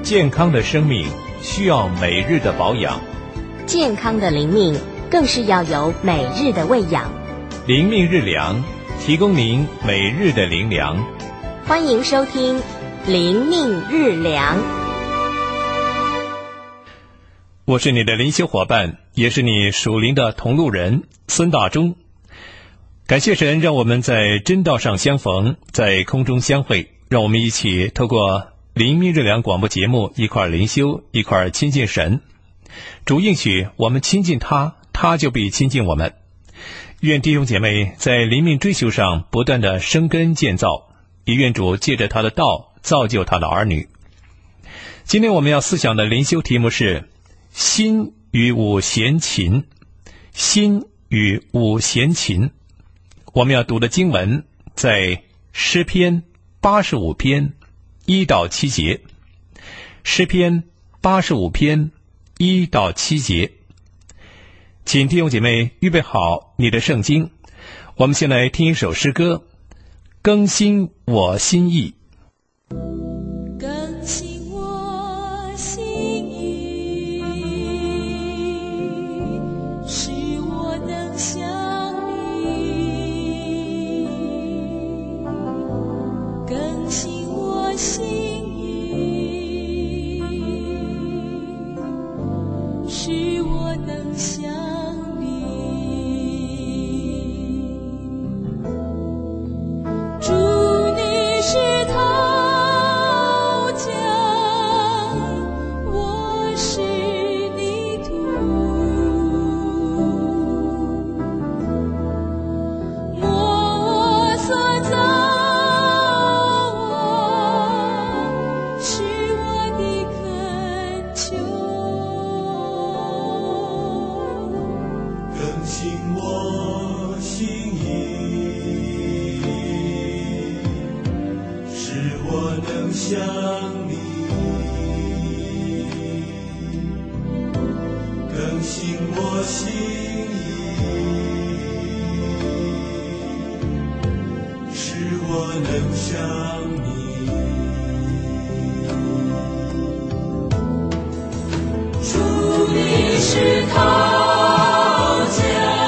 健康的生命需要每日的保养， 健康的灵命更是要有每日的喂养。 灵命日粮，提供您每日的灵粮。 欢迎收听灵命日粮。 我是你的灵修伙伴，也是你属灵的同路人孙大中。感谢神让我们在真道上相逢，在空中相会，让我们一起透过灵命日粮广播节目一块灵修，一块亲近神。主应许我们亲近他，他就必亲近我们。愿弟兄姐妹在灵命追求上不断的生根建造，也愿主借着他的道造就他的儿女。今天我们要思想的灵修题目是心与五弦琴。心与五弦琴。我们要读的经文在诗篇85篇1到7节。诗篇85篇1到7节。请弟兄姐妹预备好你的圣经，我们先来听一首诗歌，更新我心意。 更新我心意，使我能像你。更新我心意，使我能像你。主，你是陶匠，我是泥土，摸我所造，我是我的恳求。 更新我心意，使我能像你。更新我心意，使我能像你。 主，你是陶匠，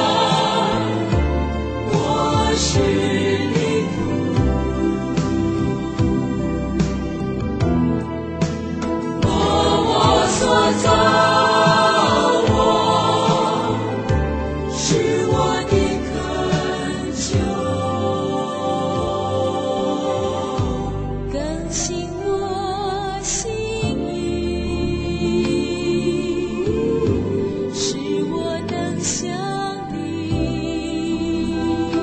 我是泥土，摸我所造，我是我的恳求。更新我心意，使我能像你。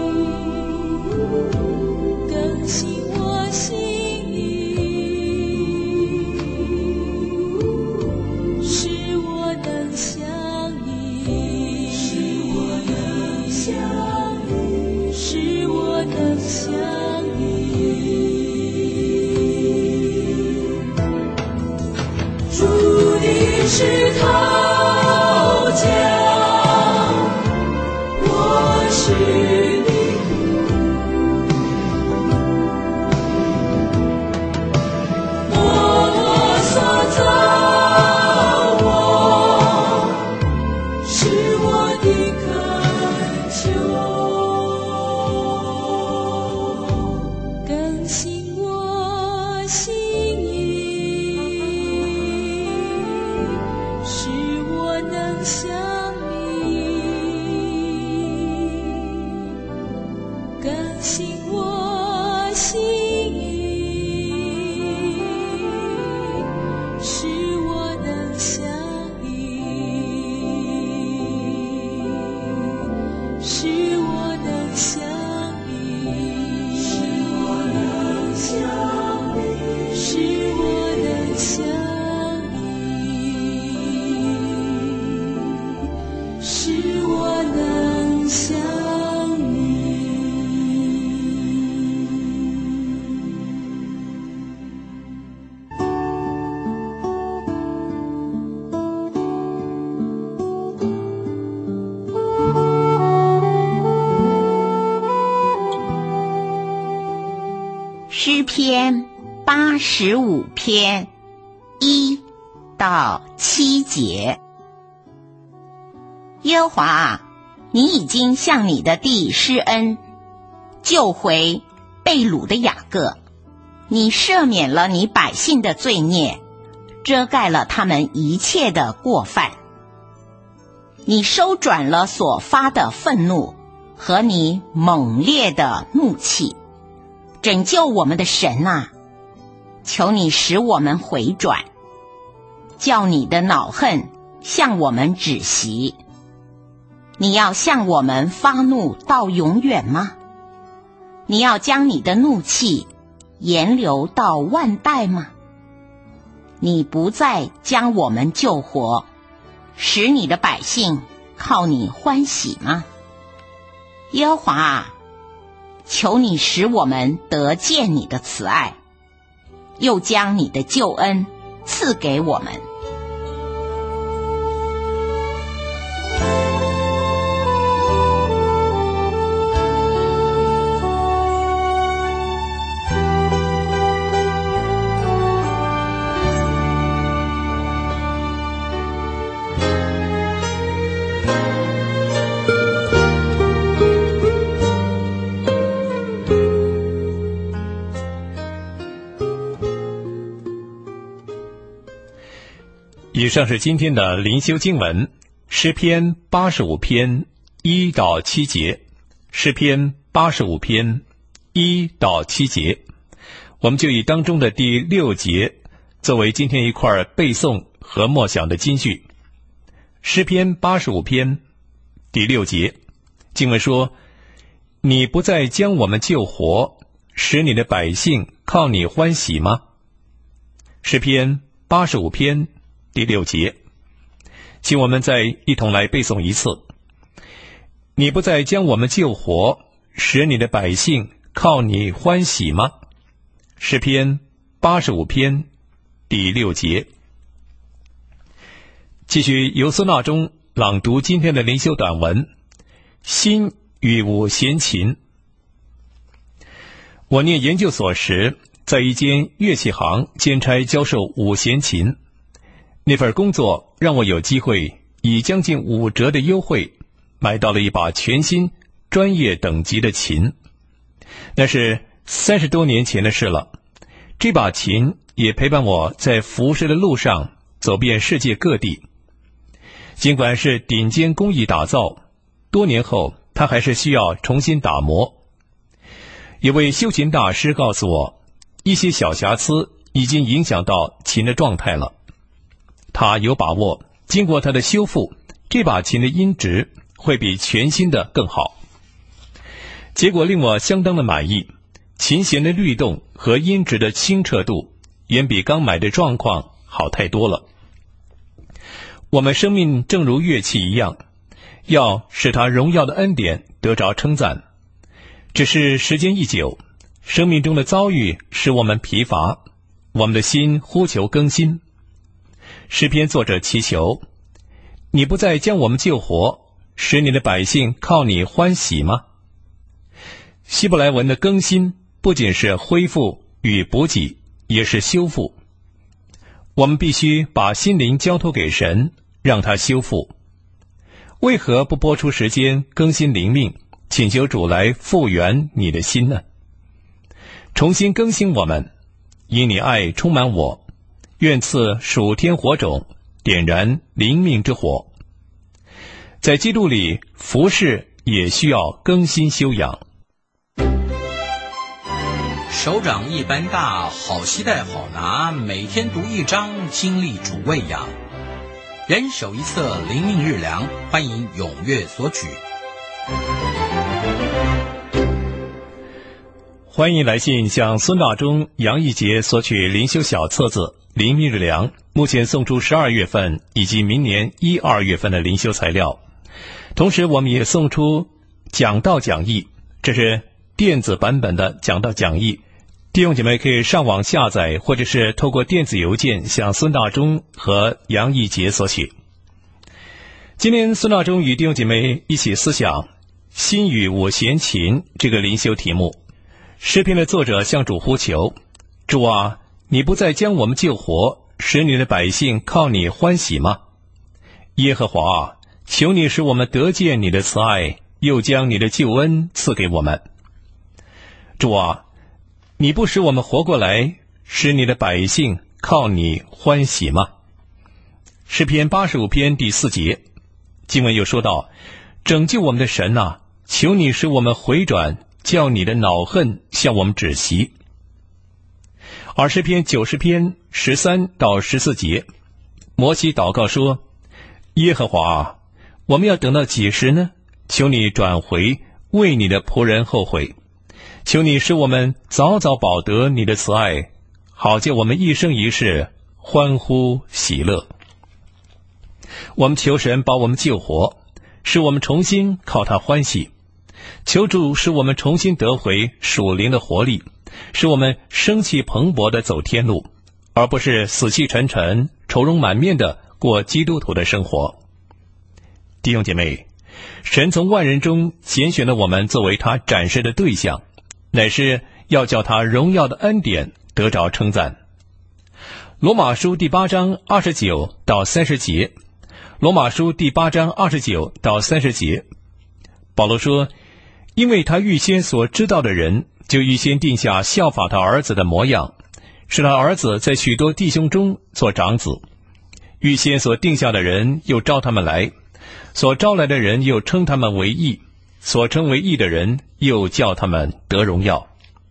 更新我心意，使我能像你。使我能像你。使我能像你。主，你是陶匠，我是泥土，摸我所造，我是我的恳求。更新我心意，使我能像你。更新我心意，使我能像你。使我能像你。使我能像你。使我能像你。使我能像你。 诗篇85篇 1到7节。耶和华啊，你已经向你的地施恩，救回被掳的雅各，你赦免了你百姓的罪孽，遮盖了他们一切的过犯。你收转了所发的愤怒和你猛烈的怒气，拯救我们的神啊，求你使我们回转，叫你的恼恨向我们止息。你要向我们发怒到永远吗？你要将你的怒气延留到万代吗？你不再将我们救活，使你的百姓靠你欢喜吗？耶和华啊，求你使我们得见你的慈爱，又将你的救恩赐给我们。 以上是今天的灵修经文，诗篇85篇1到7节，诗篇85篇1到7节，我们就以当中的第6节作为今天一块背诵和默想的金句。诗篇85篇第6节，经文说：你不再将我们救活，使你的百姓靠你欢喜吗？诗篇85篇第6节，请我们再一同来背诵一次。你不再将我们救活，使你的百姓靠你欢喜吗？诗篇85篇第6节。继续由孙纳中朗读今天的灵修短文，心与五弦琴。我念研究所时，在一间乐器行兼差教授五弦琴。那份工作让我有机会以将近5折的优惠买到了一把全新专业等级的琴。那是30多年前的事了。这把琴也陪伴我在服侍的路上走遍世界各地。尽管是顶尖工艺打造，多年后它还是需要重新打磨。有位修琴大师告诉我，一些小瑕疵已经影响到琴的状态了。他有把握，经过他的修复，这把琴的音质会比全新的更好。结果令我相当的满意，琴弦的律动和音质的清澈度远比刚买的状况好太多了。我们生命正如乐器一样，要使它荣耀的恩典得着称赞。只是时间一久，生命中的遭遇使我们疲乏，我们的心呼求更新。诗篇作者祈求，你不再将我们救活，使你的百姓靠你欢喜吗？希伯来文的更新不仅是恢复与补给，也是修复。我们必须把心灵交托给神，让他修复。为何不拨出时间更新灵命，请求主来复原你的心呢？重新更新我们，因你爱充满我，愿赐属天火种，点燃灵命之火。在基督里服侍也需要更新修养。 手掌一般大，好携带好拿，每天读一章，经历主喂养。人手一册灵命日粮，欢迎踊跃索取。 欢迎来信向孙大中、杨义杰索取灵修小册子《灵命日粮》，目前送出12月份以及明年1、2月份的灵修材料。同时我们也送出讲道讲义，这是电子版本的讲道讲义，弟兄姐妹可以上网下载，或者是透过电子邮件向孙大中和杨义杰索取。今天孙大中与弟兄姐妹一起思想心与五弦琴这个灵修题目。诗篇的作者向主呼求，主啊，你不再将我们救活， 使你的百姓靠你欢喜吗？耶和华啊，求你使我们得见你的慈爱，又将你的救恩赐给我们。主啊，你不使我们活过来，使你的百姓靠你欢喜吗？诗篇85篇第4节，经文又说到，拯救我们的神啊，求你使我们回转，叫你的恼恨向我们止息。而诗篇90篇13到14节，摩西祷告说，耶和华啊，我们要等到几时呢？求你转回，为你的仆人后悔。求你使我们早早保得你的慈爱，好叫我们一生一世欢呼喜乐。我们求神把我们救活，使我们重新靠他欢喜。求主使我们重新得回属灵的活力，使我们生气蓬勃地走天路，而不是死气沉沉、愁容满面地过基督徒的生活。弟兄姐妹，神从万人中拣选了我们作为他展示的对象，乃是要叫他荣耀的恩典得着称赞。罗马书第8章29到30节，罗马书第8章29到30节，保罗说，因为他预先所知道的人，就预先定下效法他儿子的模样，使他儿子在许多弟兄中做长子。预先所定下的人，又招他们来；所招来的人，又称他们为义；所称为义的人，又叫他们得荣耀。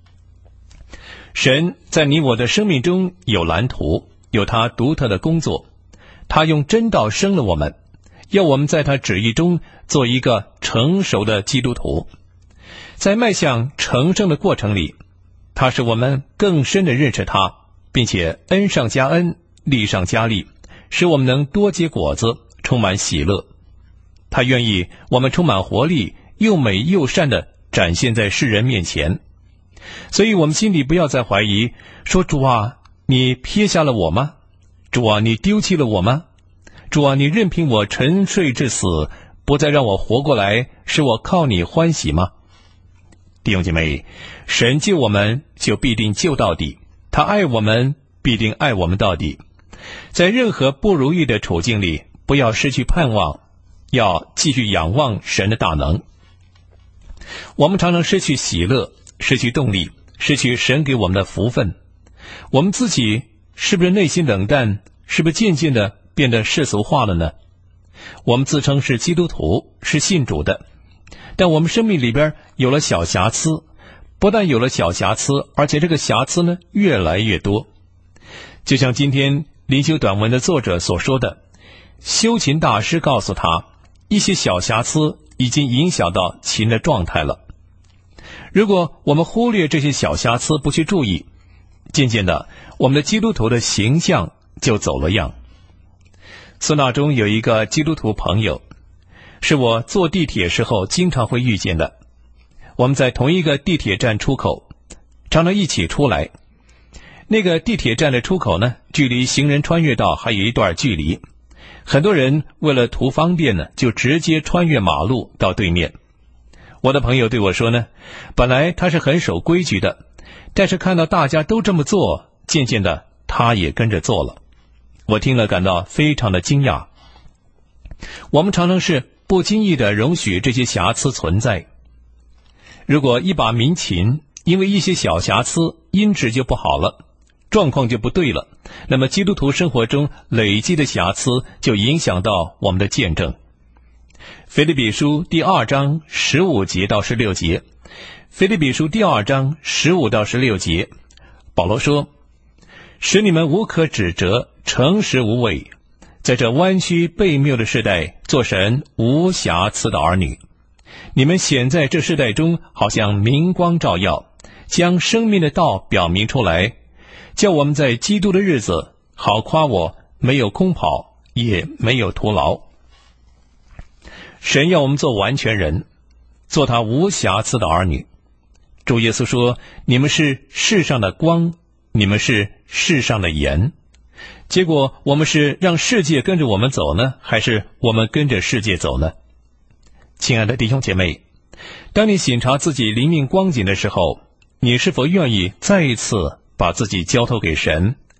神在你我的生命中有蓝图，有他独特的工作。他用真道生了我们，要我们在他旨意中做一个成熟的基督徒。在迈向成圣的过程里，他使我们更深地认识他，并且恩上加恩，利上加利，使我们能多结果子，充满喜乐。他愿意我们充满活力，又美又善地展现在世人面前。所以我们心里不要再怀疑，说，主啊，你撇下了我吗？主啊，你丢弃了我吗？主啊，你任凭我沉睡至死，不再让我活过来，使我靠你欢喜吗？弟兄姐妹，神救我们就必定救到底，他爱我们必定爱我们到底。在任何不如意的处境里，不要失去盼望，要继续仰望神的大能。我们常常失去喜乐，失去动力，失去神给我们的福分。我们自己是不是内心冷淡？是不是渐渐的变得世俗化了呢？我们自称是基督徒，是信主的，但我们生命里边有了小瑕疵，不但有了小瑕疵，而且这个瑕疵呢越来越多。就像今天灵修短文的作者所说的，修琴大师告诉他，一些小瑕疵已经影响到琴的状态了。如果我们忽略这些小瑕疵，不去注意，渐渐的我们的基督徒的形象就走了样。孙大中有一个基督徒朋友，是我坐地铁时候经常会遇见的。我们在同一个地铁站出口，常常一起出来。那个地铁站的出口呢，距离行人穿越道还有一段距离。很多人为了图方便呢，就直接穿越马路到对面。我的朋友对我说呢，本来他是很守规矩的，但是看到大家都这么做，渐渐的他也跟着做了。我听了感到非常的惊讶。我们常常是不经意地容许这些瑕疵存在。如果一把民琴因为一些小瑕疵，音质就不好了，状况就不对了，那么基督徒生活中累积的瑕疵就影响到我们的见证。腓立比书第2章15节到16节，腓立比书第2章15到16节，保罗说，使你们无可指责，诚实无伪，在这弯曲悖谬的世代，做神无瑕疵的儿女。你们显在这世代中，好像明光照耀，将生命的道表明出来，叫我们在基督的日子，好夸我没有空跑，也没有徒劳。神要我们做完全人，做他无瑕疵的儿女。主耶稣说，你们是世上的光，你们是世上的盐。结果我们是让世界跟着我们走呢，还是我们跟着世界走呢？亲爱的弟兄姐妹，当你省察自己灵命光景的时候，你是否愿意再一次把自己交托给神，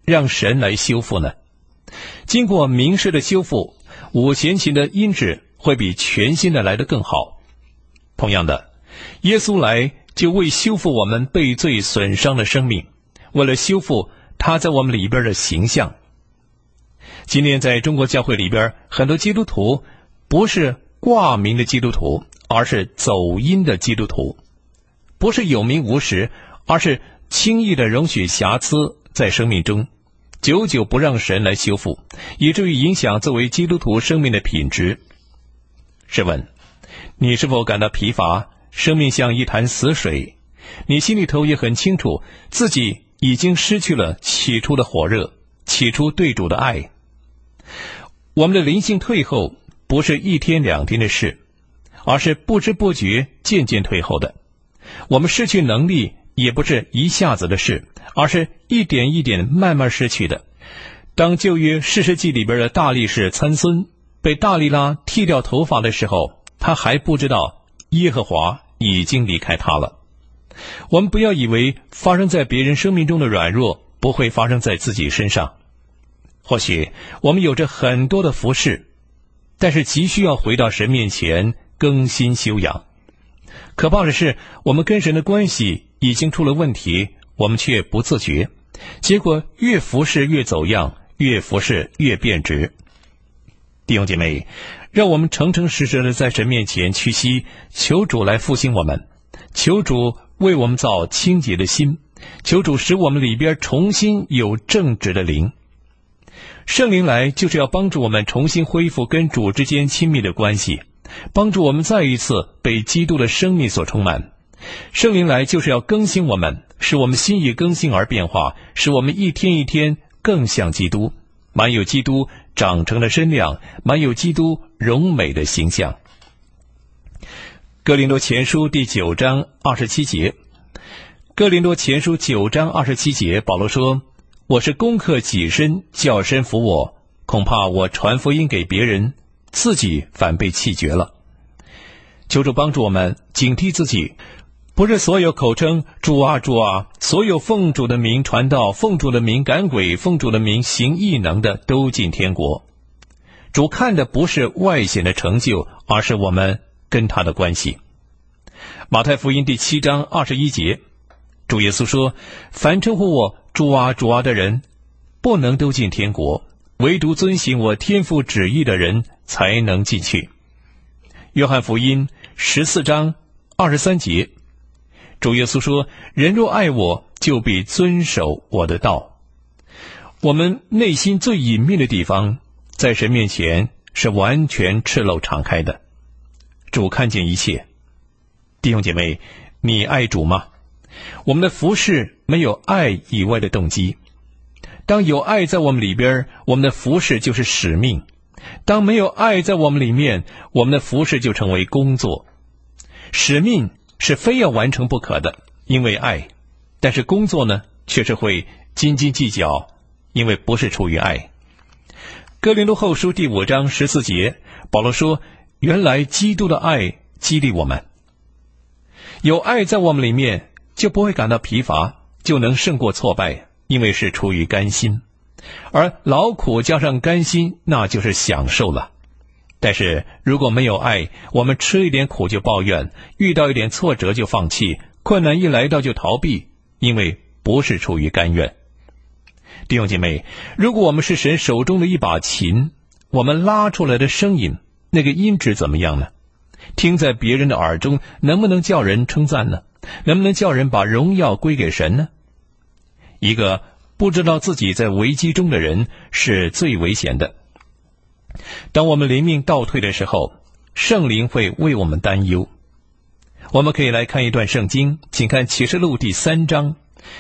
让神来修复呢？经过明示的修复，5弦琴的音质会比全新的来得更好。同样的，耶稣来就为修复我们被罪损伤的生命，为了修复他在我们里边的形象。今天在中国教会里边，很多基督徒不是挂名的基督徒，而是走音的基督徒，不是有名无实，而是轻易的容许瑕疵在生命中，久久不让神来修复，以至于影响作为基督徒生命的品质。试问，你是否感到疲乏，生命像一潭死水？你心里头也很清楚，自己已经失去了起初的火热，起初对主的爱。我们的灵性退后不是1天2天的事，而是不知不觉渐渐退后的。我们失去能力也不是一下子的事，而是一点一点慢慢失去的。当旧约士师记里边的大力士参孙被大利拉剃掉头发的时候，他还不知道耶和华已经离开他了。我们不要以为发生在别人生命中的软弱不会发生在自己身上。或许我们有着很多的服事，但是急需要回到神面前更新修养。可怕的是，我们跟神的关系已经出了问题，我们却不自觉，结果越服事越走样，越服事越变质。弟兄姐妹，让我们诚诚实实的在神面前屈膝，求主来复兴我们，求主为我们造清洁的心，求主使我们里边重新有正直的灵。圣灵来就是要帮助我们重新恢复跟主之间亲密的关系，帮助我们再一次被基督的生命所充满。圣灵来就是要更新我们，使我们心意更新而变化，使我们一天一天更像基督，满有基督长成的身量，满有基督荣美的形象。哥林多前书第9章27节，哥林多前书9章27节，保罗说，我是攻克己身，叫身服我，恐怕我传福音给别人，自己反被弃绝了。求主帮助我们警惕自己，不是所有口称主啊主啊，所有奉主的名传道，奉主的名赶鬼，奉主的名行异能的都进天国。主看的不是外显的成就，而是我们跟他的关系。马太福音第7章21节，主耶稣说，凡称呼我主啊主啊的人，不能都进天国，唯独遵行我天父旨意的人才能进去。约翰福音14章23节，主耶稣说，人若爱我，就必遵守我的道。我们内心最隐秘的地方，在神面前是完全赤露敞开的，主看见一切。弟兄姐妹，你爱主吗？我们的服事没有爱以外的动机。当有爱在我们里边，我们的服事就是使命；当没有爱在我们里面，我们的服事就成为工作。使命是非要完成不可的，因为爱；但是工作呢，却是会斤斤计较，因为不是出于爱。哥林多后书第5章14节，保罗说，原来基督的爱激励我们。有爱在我们里面，就不会感到疲乏，就能胜过挫败，因为是出于甘心。而劳苦加上甘心，那就是享受了。但是如果没有爱，我们吃一点苦就抱怨，遇到一点挫折就放弃，困难一来到就逃避，因为不是出于甘愿。弟兄姐妹，如果我们是神手中的一把琴，我们拉出来的声音，那个音质怎么样呢？听在别人的耳中，能不能叫人称赞呢？能不能叫人把荣耀归给神呢？一个不知道自己在危机中的人是最危险的。当我们灵命倒退的时候，圣灵会为我们担忧。我们可以来看一段圣经，请看启示录第3章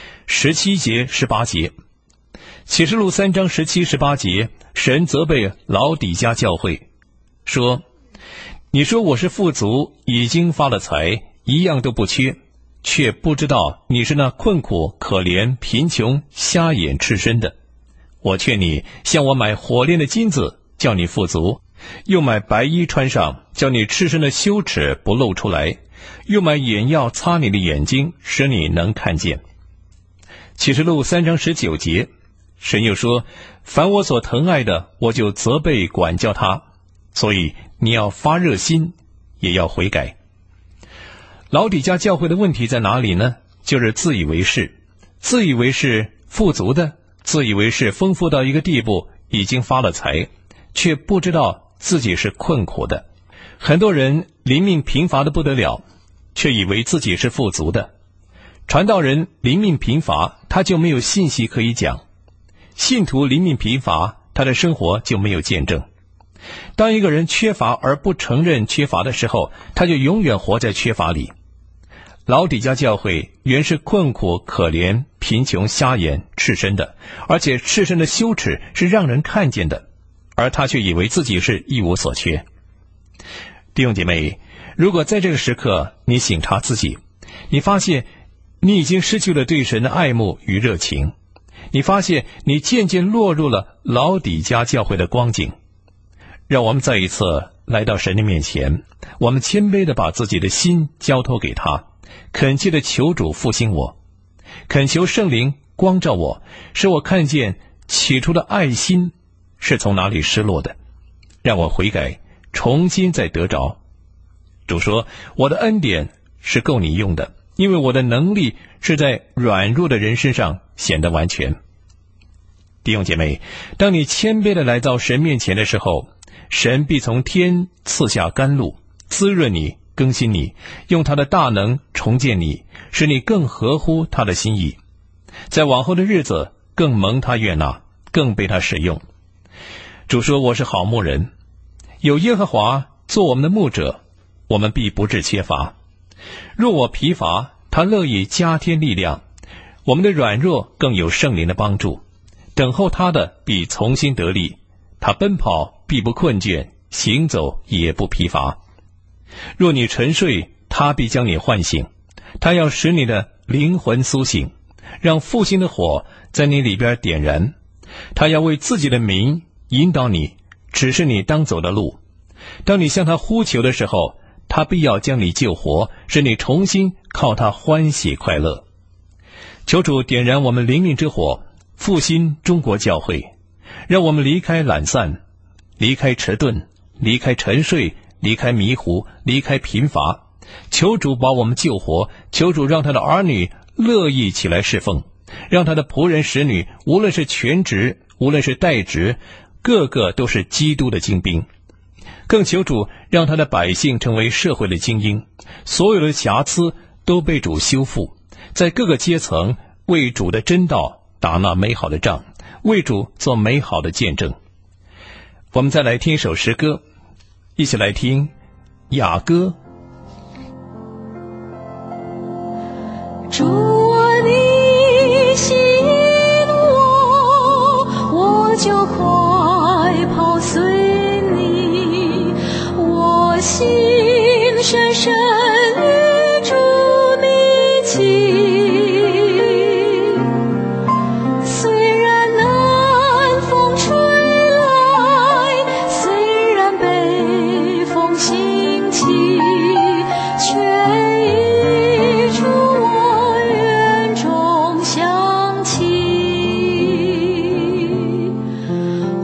17节18节。启示录3章17、18节，神责备老底嘉教会说，你说我是富足，已经发了财，一样都不缺，却不知道你是那困苦、可怜、贫穷、瞎眼、赤身的。我劝你向我买火炼的金子，叫你富足；又买白衣穿上，叫你赤身的羞耻不露出来；又买眼药擦你的眼睛，使你能看见。启示录3章19节， 神又说，凡我所疼爱的，我就责备管教他。所以你要发热心，也要悔改。老底嘉教会的问题在哪里呢？就是自以为是，自以为是富足的，自以为是丰富到一个地步，已经发了财，却不知道自己是困苦的。很多人灵命贫乏的不得了，却以为自己是富足的。传道人灵命贫乏，他就没有信息可以讲；信徒灵命贫乏，他的生活就没有见证。当一个人缺乏而不承认缺乏的时候，他就永远活在缺乏里。老底嘉教会原是困苦可怜贫穷瞎眼赤身的，而且赤身的羞耻是让人看见的，而他却以为自己是一无所缺。弟兄姐妹，如果在这个时刻你省察自己，你发现你已经失去了对神的爱慕与热情，你发现你渐渐落入了老底嘉教会的光景，让我们再一次来到神的面前，我们谦卑地把自己的心交托给他，恳切地求主复兴我，恳求圣灵光照我，使我看见起初的爱心是从哪里失落的，让我悔改，重新再得着。主说，我的恩典是够你用的，因为我的能力是在软弱的人身上显得完全。弟兄姐妹，当你谦卑地来到神面前的时候，神必从天赐下甘露，滋润你，更新你，用他的大能重建你，使你更合乎他的心意，在往后的日子更蒙他悦纳，更被他使用。主说，我是好牧人，有耶和华做我们的牧者，我们必不致缺乏。若我疲乏，他乐意加添力量，我们的软弱更有圣灵的帮助。等候他的必重新得力，他奔跑必不困倦，行走也不疲乏。若你沉睡，他必将你唤醒，他要使你的灵魂苏醒，让复兴的火在你里边点燃。他要为自己的名引导你，指示你当走的路。当你向他呼求的时候，他必要将你救活，使你重新靠他欢喜快乐。求主点燃我们灵命之火，复兴中国教会，让我们离开懒散，离开迟钝，离开沉睡，离开迷糊，离开贫乏。求主把我们救活，求主让他的儿女乐意起来侍奉，让他的仆人使女，无论是全职，无论是代职，个个都是基督的精兵。更求主让他的百姓成为社会的精英，所有的瑕疵都被主修复，在各个阶层为主的真道打那美好的仗，为主做美好的见证。我们再来听一首诗歌，一起来听雅歌。 主啊，你吸引我就快跑随你，我心深深与主你亲。虽然南风吹来，虽然北风兴起，却已出我园中响起。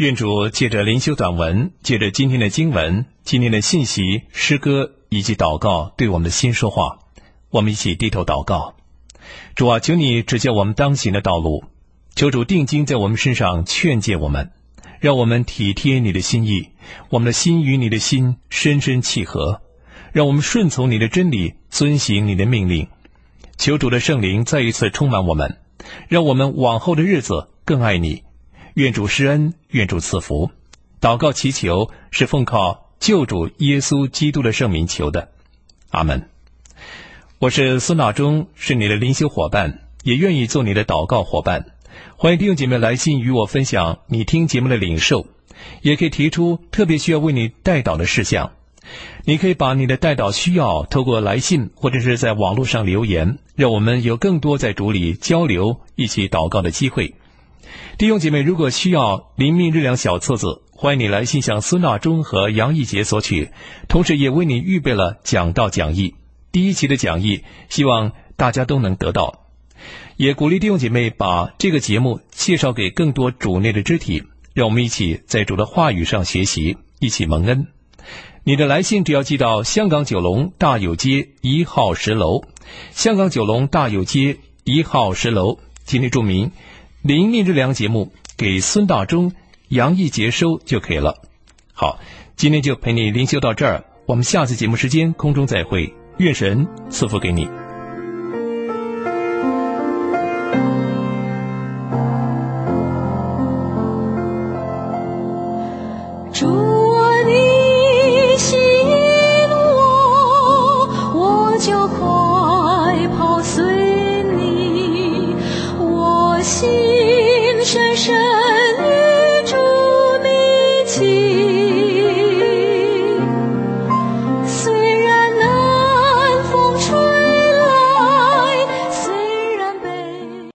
愿主借着灵修短文，借着今天的经文、今天的信息、诗歌以及祷告，对我们的心说话。我们一起低头祷告。主啊，求你指教我们当行的道路，求主定睛在我们身上劝诫我们，让我们体贴你的心意，我们的心与你的心深深契合，让我们顺从你的真理，遵行你的命令。求主的圣灵再一次充满我们，让我们往后的日子更爱你。愿主施恩，愿主赐福。祷告祈求是奉靠救主耶稣基督的圣名求的，阿们。我是孙大中，是你的灵修伙伴，也愿意做你的祷告伙伴。欢迎弟兄姐妹来信与我分享你听节目的领受，也可以提出特别需要为你代祷的事项。你可以把你的代祷需要透过来信或者是在网络上留言，让我们有更多在主里交流一起祷告的机会。弟兄姐妹，如果需要灵命日粮小册子，欢迎你来信向孙大中和杨义杰索取，同时也为你预备了讲道讲义，第一期的讲义，希望大家都能得到。也鼓励弟兄姐妹把这个节目介绍给更多主内的肢体，让我们一起在主的话语上学习，一起蒙恩。你的来信只要寄到香港九龙大有街1号10楼，香港九龙大有街1号10楼，请你注明灵命日粮节目给孙大中、杨义杰收就可以了。好，今天就陪你灵修到这儿，我们下次节目时间空中再会，愿神赐福给你。